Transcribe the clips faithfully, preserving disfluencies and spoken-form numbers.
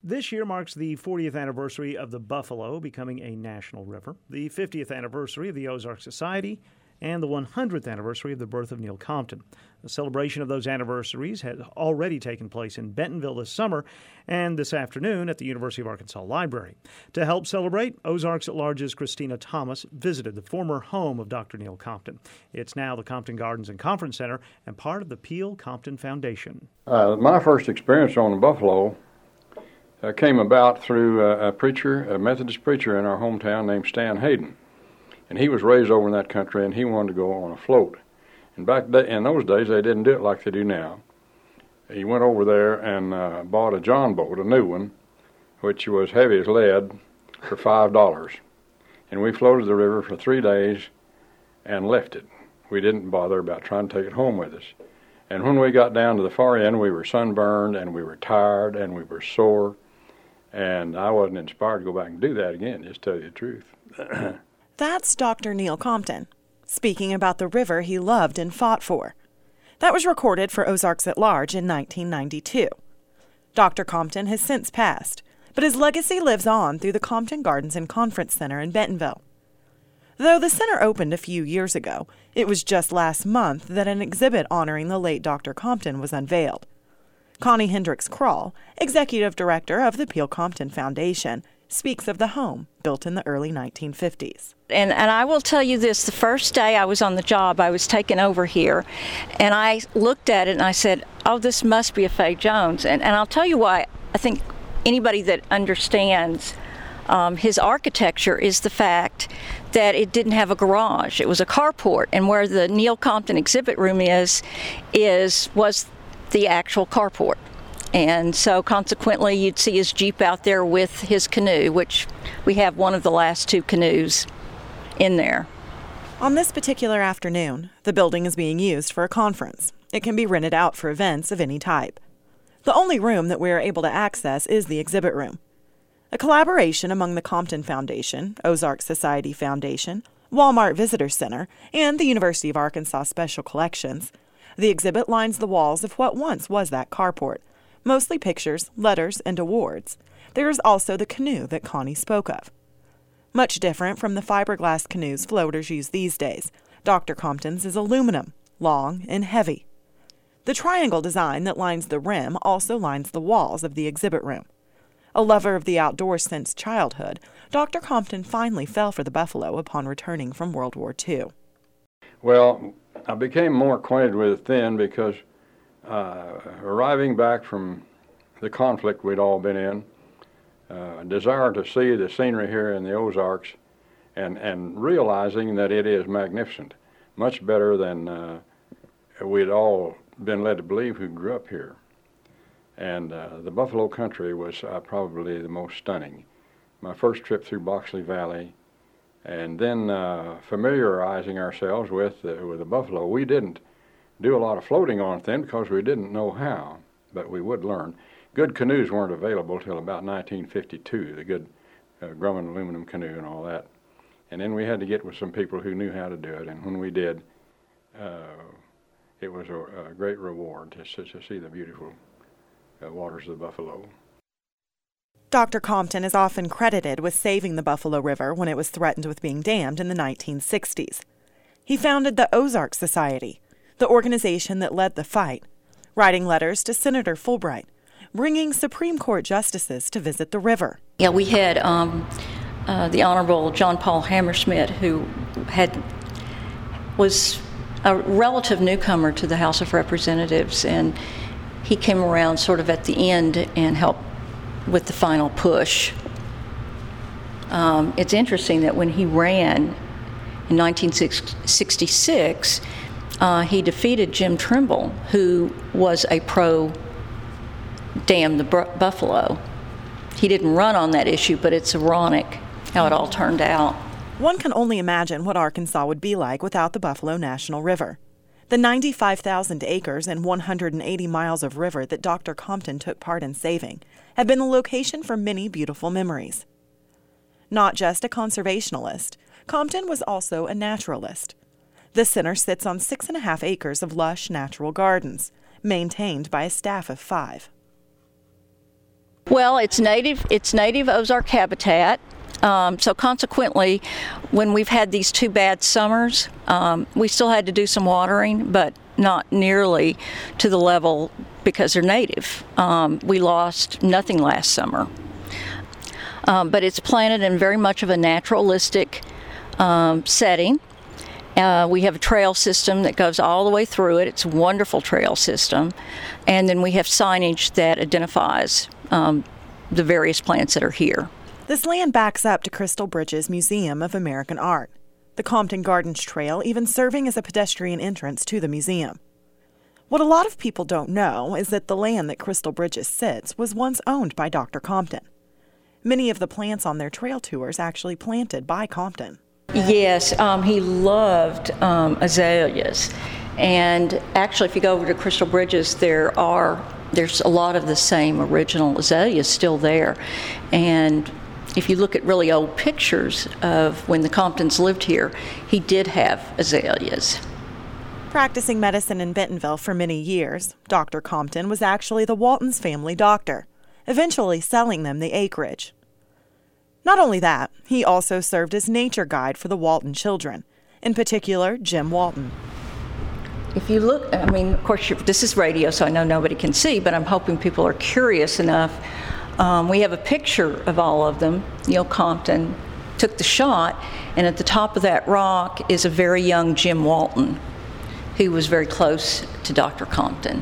This year marks the fortieth anniversary of the Buffalo becoming a national river, the fiftieth anniversary of the Ozark Society, and the one hundredth anniversary of the birth of Neil Compton. The celebration of those anniversaries has already taken place in Bentonville this summer and this afternoon at the University of Arkansas Library. To help celebrate, Ozarks at Large's Christina Thomas visited the former home of Doctor Neil Compton. It's now the Compton Gardens and Conference Center and part of the Peel Compton Foundation. Uh, my first experience on the Buffalo uh, came about through uh, a preacher, a Methodist preacher in our hometown named Stan Hayden. And he was raised over in that country, and he wanted to go on a float. And back in those days, they didn't do it like they do now. He went over there and uh, bought a John boat, a new one, which was heavy as lead, for five dollars. And we floated the river for three days and left it. We didn't bother about trying to take it home with us. And when we got down to the far end, we were sunburned, and we were tired, and we were sore. And I wasn't inspired to go back and do that again, just to tell you the truth. That's Doctor Neil Compton, speaking about the river he loved and fought for. That was recorded for Ozarks at Large in nineteen ninety-two. Doctor Compton has since passed, but his legacy lives on through the Compton Gardens and Conference Center in Bentonville. Though the center opened a few years ago, it was just last month that an exhibit honoring the late Doctor Compton was unveiled. Connie Hendricks Krall, executive director of the Peel Compton Foundation, speaks of the home built in the early nineteen fifties. And, and I will tell you this, the first day I was on the job, I was taken over here, and I looked at it and I said, oh, this must be a Fay Jones. And, and I'll tell you why. I think anybody that understands um, his architecture is the fact that it didn't have a garage. It was a carport, and where the Neil Compton exhibit room is, is was the actual carport. And so consequently, you'd see his Jeep out there with his canoe, which we have one of the last two canoes in there. On this particular afternoon, the building is being used for a conference. It can be rented out for events of any type. The only room that we are able to access is the exhibit room. A collaboration among the Compton Foundation, Ozark Society Foundation, Walmart Visitor Center, and the University of Arkansas Special Collections, the exhibit lines the walls of what once was that carport. Mostly pictures, letters, and awards. There is also the canoe that Connie spoke of. Much different from the fiberglass canoes floaters use these days, Doctor Compton's is aluminum, long and heavy. The triangle design that lines the rim also lines the walls of the exhibit room. A lover of the outdoors since childhood, Doctor Compton finally fell for the buffalo upon returning from World War Two. Well, I became more acquainted with it then because Uh, arriving back from the conflict we'd all been in, uh, desire to see the scenery here in the Ozarks, and, and realizing that it is magnificent, much better than uh, we'd all been led to believe who grew up here. And uh, the Buffalo country was uh, probably the most stunning. My first trip through Boxley Valley, and then uh, familiarizing ourselves with, uh, with the buffalo. We didn't do a lot of floating on it then because we didn't know how, but we would learn. Good canoes weren't available till about nineteen fifty-two, the good uh, Grumman aluminum canoe and all that. And then we had to get with some people who knew how to do it, and when we did, uh, it was a, a great reward to, to see the beautiful uh, waters of the Buffalo. Doctor Compton is often credited with saving the Buffalo River when it was threatened with being dammed in the nineteen sixties. He founded the Ozark Society, the organization that led the fight, writing letters to Senator Fulbright, bringing Supreme Court justices to visit the river. Yeah, we had um, uh, the Honorable John Paul Hammersmith, who had was a relative newcomer to the House of Representatives, and he came around sort of at the end and helped with the final push. Um, it's interesting that when he ran in nineteen sixty-six, Uh, he defeated Jim Trimble, who was a pro-dam the bu- buffalo. He didn't run on that issue, but it's ironic how it all turned out. One can only imagine what Arkansas would be like without the Buffalo National River. The ninety-five thousand acres and one hundred eighty miles of river that Doctor Compton took part in saving have been the location for many beautiful memories. Not just a conservationalist, Compton was also a naturalist. The center sits on six and a half acres of lush natural gardens, maintained by a staff of five. Well, it's native. It's native Ozark habitat. Um, so consequently, when we've had these two bad summers, um, we still had to do some watering, but not nearly to the level because they're native. Um, we lost nothing last summer. Um, but it's planted in very much of a naturalistic um, setting. Uh, we have a trail system that goes all the way through it. It's a wonderful trail system. And then we have signage that identifies um, the various plants that are here. This land backs up to Crystal Bridges Museum of American Art, the Compton Gardens Trail even serving as a pedestrian entrance to the museum. What a lot of people don't know is that the land that Crystal Bridges sits was once owned by Doctor Compton. Many of the plants on their trail tours actually planted by Compton. Yes, um, he loved um, azaleas. And actually, if you go over to Crystal Bridges, there are there's a lot of the same original azaleas still there. And if you look at really old pictures of when the Comptons lived here, he did have azaleas. Practicing medicine in Bentonville for many years, Doctor Compton was actually the Walton's family doctor, eventually selling them the acreage. Not only that, he also served as nature guide for the Walton children, in particular Jim Walton. If you look, I mean, of course, this is radio, so I know nobody can see, but I'm hoping people are curious enough. Um, we have a picture of all of them. Neil Compton took the shot, and at the top of that rock is a very young Jim Walton, who was very close to Doctor Compton.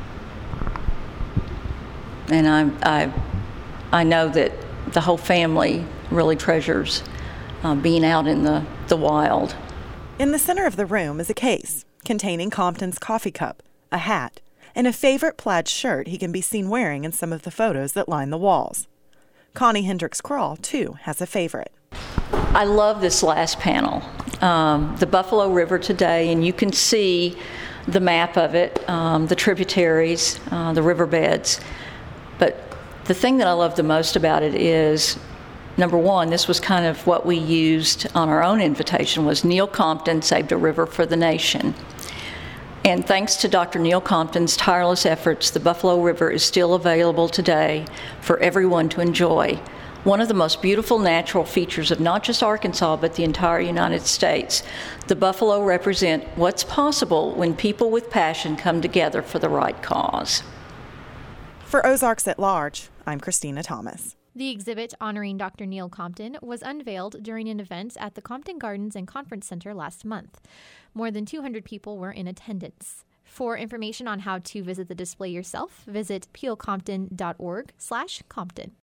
And I, I, I know that the whole family really treasures uh, being out in the, the wild. In the center of the room is a case containing Compton's coffee cup, a hat, and a favorite plaid shirt he can be seen wearing in some of the photos that line the walls. Connie Hendricks Krall, too, has a favorite. I love this last panel, um, the Buffalo River today, and you can see the map of it, um, the tributaries, uh, the riverbeds. But the thing that I love the most about it is, number one, this was kind of what we used on our own invitation, was Neil Compton saved a river for the nation. And thanks to Doctor Neil Compton's tireless efforts, the Buffalo River is still available today for everyone to enjoy. One of the most beautiful natural features of not just Arkansas, but the entire United States. The buffalo represent what's possible when people with passion come together for the right cause. For Ozarks at Large, I'm Christina Thomas. The exhibit honoring Doctor Neil Compton was unveiled during an event at the Compton Gardens and Conference Center last month. More than two hundred people were in attendance. For information on how to visit the display yourself, visit peelcompton dot org slash Compton.